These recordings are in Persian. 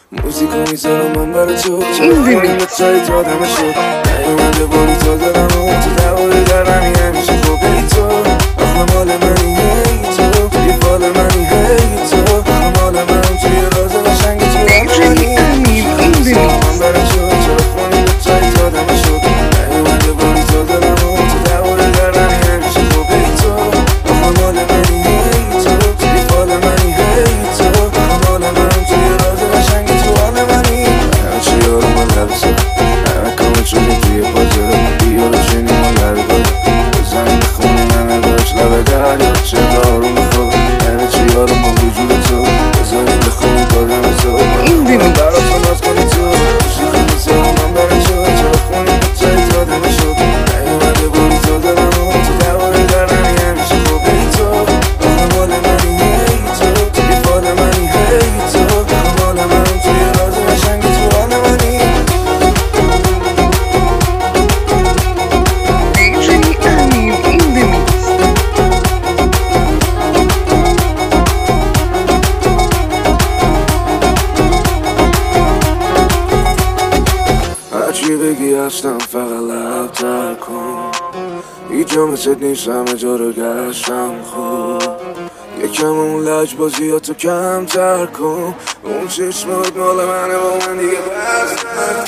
موزیکو میذارم من برای تو چرا خونیم به تایت آدم شد نیومده باری تا دارم و تو دواره درمی همیشه خوبه تو آخه مال منی هی تو یه فال منی هی تو آخه مال من توی راز قشنگ تو منی من برای تو چرا خونیم به تایت آدم شد نیومده باری تا دارم و تو دواره درمی همیشه خوبه تو آخه مال منی هی تو یه فال منی هی تو آخه مال من توی راز قشنگ شدی توی پاجره بیارو چینی ما لرگاه بزنی بخونی همه داشت لبه دریا چه دارو میخواد همه چی یارو با وجود تو بزنی بخونی دادم تو من برا تو ناز کنی تو شیخی میزارم من برای تو چرا خونی به تایی دادم شد نیومده باری تو دارم و تو دواره درمی همیشه خوبه تو آخه مال منی هی تو توی فال منی هی تو آخه مال من توی راز قشنگ تو حال منی هرچی بگی هستم فقط لب تر کن هیچ جا مثل نیست همه جا رو گشتم خوب یکم اون لجبازیاتو کم تر کن اون چشمات مال منه با من دیگه بس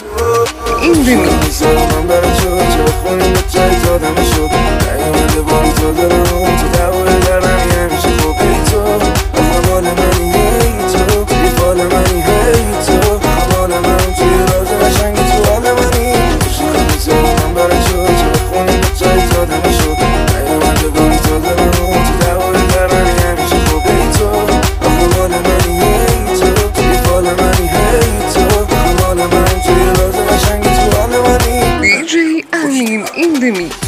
من برای تو چرا خونیم به تایت آدم شد نیومده باری تو دارم و تو دواره درمی همیشه خوبه تو آخه مال منی هی تو یه فال منی هی تو آخه مال من توی راز قشنگ تو حال منی من برای تو چرا خونیم به تایت آدم شد نیومده باری تو دارم و تو دواره درمی همیشه خوبه تو آخه مال منی هی تو یه فال منی هی تو آخه مال من توی راز قشنگ تو حال منی DJ Amin in the mix.